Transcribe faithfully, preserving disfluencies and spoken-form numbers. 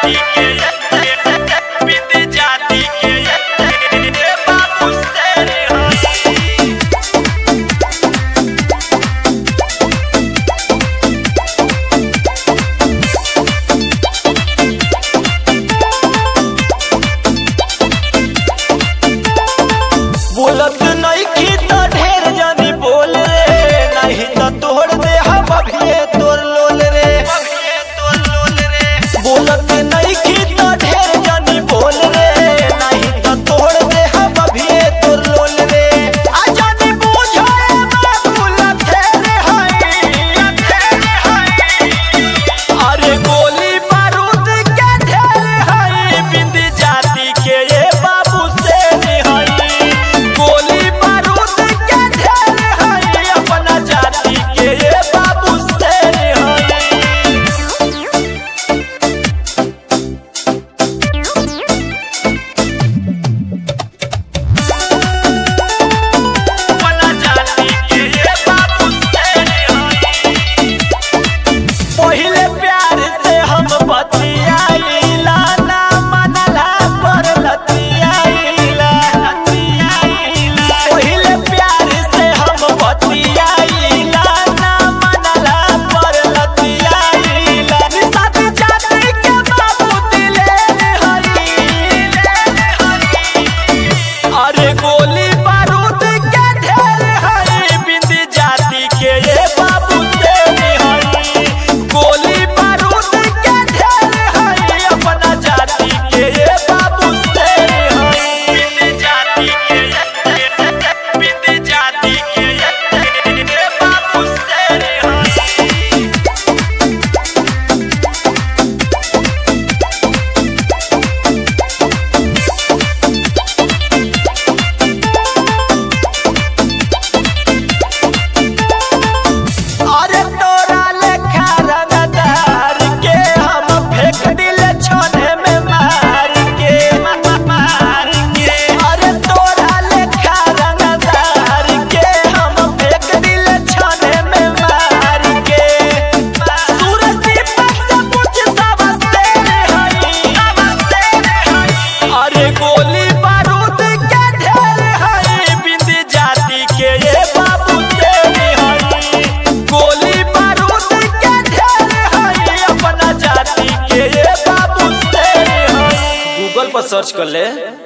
जाति के बिंद जाति के बाबू शेर बोलत नहीं की तो ढेर जानी बोल रे, नहीं तो तोड़ दे हम अभी तोड़ लोल रे, बोलत नहीं की तो ढेर जानी बोल रे, नहीं तो तोड़ दे हम अभी तोड़ लोल रे। आ जानी बुझे बाबू लथेरे हई, अरे गोली बारूद के ढेर हई, बिंद जाति के ये बाबू शेर हई, गोली बारूद के ढेर हई, अपना जाति के ये बाबू शेर हई। अपना जाति के ये बाबू शेर हई। पहिले प्यार से हम बतियाइला, ना मनला पर लतियाइला, पहिले प्यार से हम बतियाइला, ना मनला पर लतियाइला। निषाद जाति के बाबू दिलेर हई, अरे गोली बारूद के ढेर हई, बिंद जाति के ये बाबू शेर हई, गोली बारूद के ढेर हई, अपना जाति के ये बाबू शेर हई। बिंद जाति के बिंद जाति के ये बाबू शेर हई। अरे तोरा लेखा रंगदार के हम फेंक दिले छोने में मार के, मार के। अरे तोरा लेखा रंगदार के हम फेंक दिले छोने में मार के। सूरज दीपक से कुछ सब शेर हई, अरे गोली बारूद के ढेर हई, बिंद जाति के ये बाबू शेर हई, गोली बारूद के ढेर हई, अपना जाति के ये बाबू शेर हई। गूगल पर सर्च कर ले।